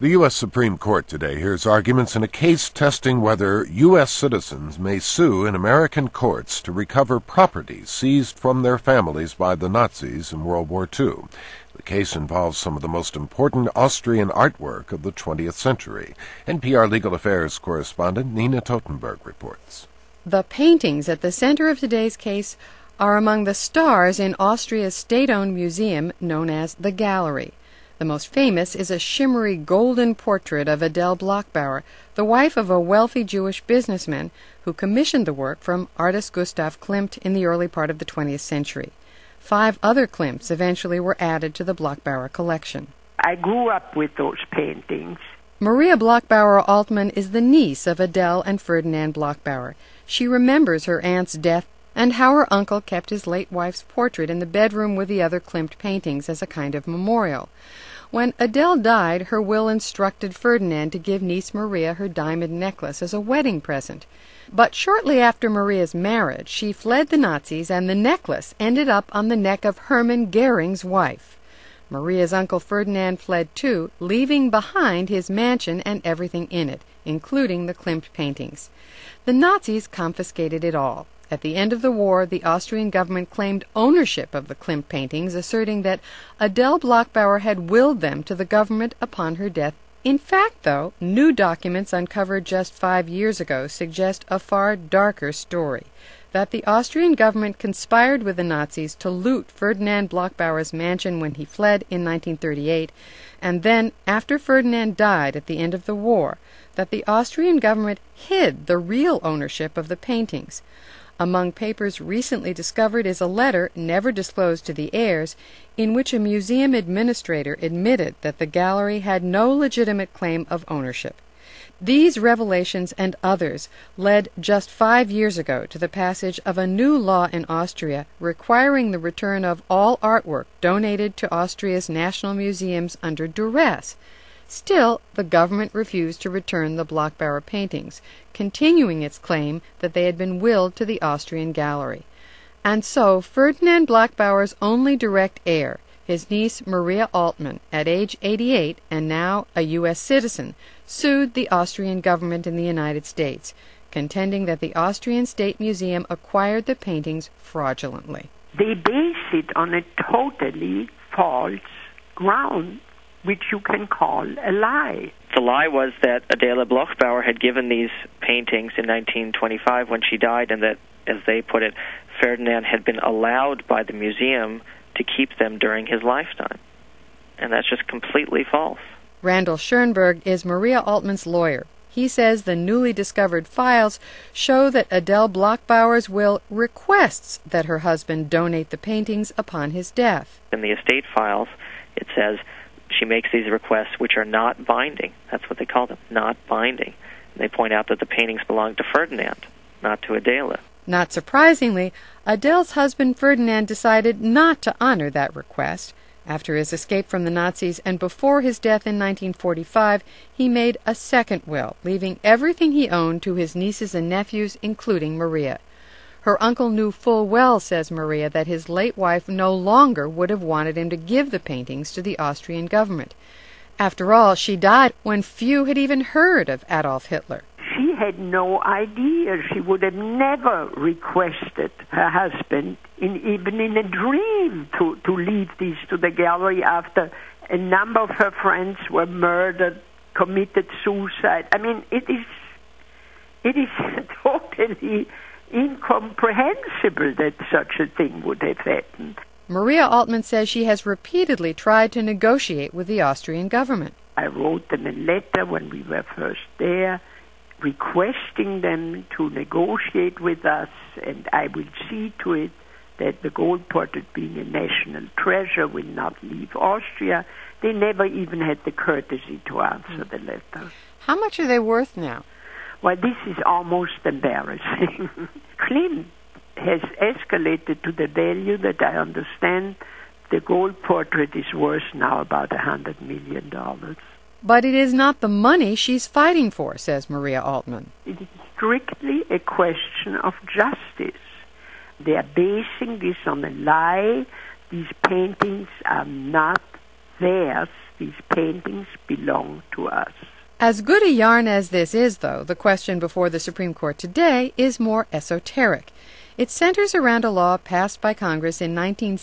The U.S. Supreme Court today hears arguments in a case testing whether U.S. citizens may sue in American courts to recover property seized from their families by the Nazis in World War II. The case involves some of the most important Austrian artwork of the 20th century. NPR Legal Affairs correspondent Nina Totenberg reports. The paintings at the center of today's case are among the stars in Austria's state-owned museum known as the Gallery. The most famous is a shimmery golden portrait of Adele Bloch-Bauer, the wife of a wealthy Jewish businessman who commissioned the work from artist Gustav Klimt in the early part of the 20th century. 5 other Klimts eventually were added to the Bloch-Bauer collection. I grew up with those paintings. Maria Bloch-Bauer Altmann is the niece of Adele and Ferdinand Bloch-Bauer. She remembers her aunt's death and how her uncle kept his late wife's portrait in the bedroom with the other Klimt paintings as a kind of memorial. When Adele died, her will instructed Ferdinand to give niece Maria her diamond necklace as a wedding present. But shortly after Maria's marriage, she fled the Nazis, and the necklace ended up on the neck of Hermann Goering's wife. Maria's uncle Ferdinand fled too, leaving behind his mansion and everything in it, including the Klimt paintings. The Nazis confiscated it all. At the end of the war, the Austrian government claimed ownership of the Klimt paintings, asserting that Adele Bloch-Bauer had willed them to the government upon her death. In fact, though, new documents uncovered just 5 years ago suggest a far darker story, that the Austrian government conspired with the Nazis to loot Ferdinand Bloch-Bauer's mansion when he fled in 1938, and then, after Ferdinand died at the end of the war, that the Austrian government hid the real ownership of the paintings. Among papers recently discovered is a letter, never disclosed to the heirs, in which a museum administrator admitted that the gallery had no legitimate claim of ownership. These revelations and others led just 5 years ago to the passage of a new law in Austria requiring the return of all artwork donated to Austria's national museums under duress. Still, the government refused to return the Bloch-Bauer paintings, continuing its claim that they had been willed to the Austrian gallery. And so Ferdinand Bloch-Bauer's only direct heir, his niece Maria Altmann, at age 88 and now a U.S. citizen, sued the Austrian government in the United States, contending that the Austrian State Museum acquired the paintings fraudulently. They base it on a totally false ground, which you can call a lie. The lie was that Adele Bloch-Bauer had given these paintings in 1925 when she died, and that, as they put it, Ferdinand had been allowed by the museum to keep them during his lifetime. And that's just completely false. Randall Schoenberg is Maria Altmann's lawyer. He says the newly discovered files show that Adele Bloch-Bauer's will requests that her husband donate the paintings upon his death. In the estate files, it says she makes these requests which are not binding. That's what they call them, not binding. And they point out that the paintings belong to Ferdinand, not to Adele. Not surprisingly, Adele's husband Ferdinand decided not to honor that request. After his escape from the Nazis and before his death in 1945, he made a second will, leaving everything he owned to his nieces and nephews, including Maria. Her uncle knew full well, says Maria, that his late wife no longer would have wanted him to give the paintings to the Austrian government. After all, she died when few had even heard of Adolf Hitler. She had no idea. She would have never requested her husband, even in a dream, to leave these to the gallery after a number of her friends were murdered, committed suicide. I mean, it is totally incomprehensible that such a thing would have happened. Maria Altmann says she has repeatedly tried to negotiate with the Austrian government. I wrote them a letter when we were first there, requesting them to negotiate with us, and I will see to it that the gold portrait, being a national treasure, will not leave Austria. They never even had the courtesy to answer the letter. How much are they worth now? Well, this is almost embarrassing. Klimt has escalated to the value that I understand the gold portrait is worth now about $100 million. But it is not the money she's fighting for, says Maria Altmann. It is strictly a question of justice. They are basing this on a lie. These paintings are not theirs. These paintings belong to us. As good a yarn as this is, though, the question before the Supreme Court today is more esoteric. It centers around a law passed by Congress in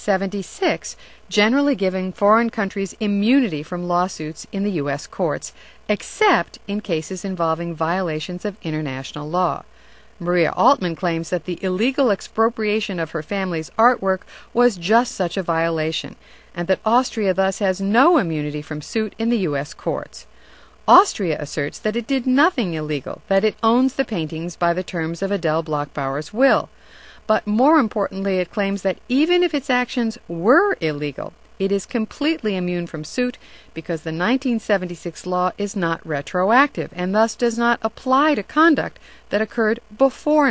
1976, generally giving foreign countries immunity from lawsuits in the U.S. courts, except in cases involving violations of international law. Maria Altman claims that the illegal expropriation of her family's artwork was just such a violation, and that Austria thus has no immunity from suit in the U.S. courts. Austria asserts that it did nothing illegal, that it owns the paintings by the terms of Adele Bloch-Bauer's will. But more importantly, it claims that even if its actions were illegal, it is completely immune from suit because the 1976 law is not retroactive and thus does not apply to conduct that occurred before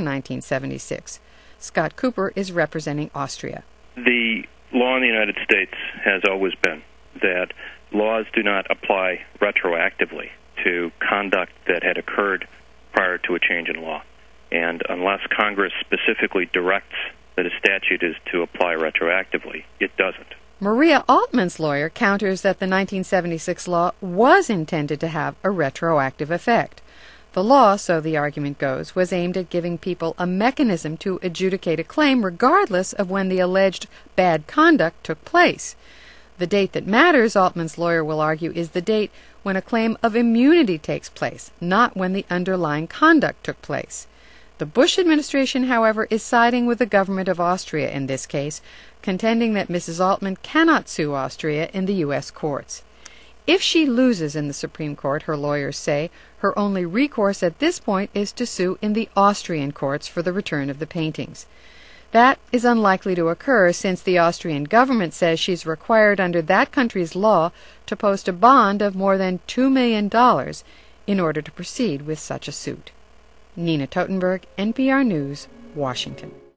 1976. Scott Cooper is representing Austria. The law in the United States has always been that laws do not apply retroactively to conduct that had occurred prior to a change in law. And unless Congress specifically directs that a statute is to apply retroactively, it doesn't. Maria Altman's lawyer counters that the 1976 law was intended to have a retroactive effect. The law, so the argument goes, was aimed at giving people a mechanism to adjudicate a claim regardless of when the alleged bad conduct took place. The date that matters, Altman's lawyer will argue, is the date when a claim of immunity takes place, not when the underlying conduct took place. The Bush administration, however, is siding with the government of Austria in this case, contending that Mrs. Altman cannot sue Austria in the U.S. courts. If she loses in the Supreme Court, her lawyers say, her only recourse at this point is to sue in the Austrian courts for the return of the paintings. That is unlikely to occur since the Austrian government says she's required under that country's law to post a bond of more than $2 million in order to proceed with such a suit. Nina Totenberg, NPR News, Washington.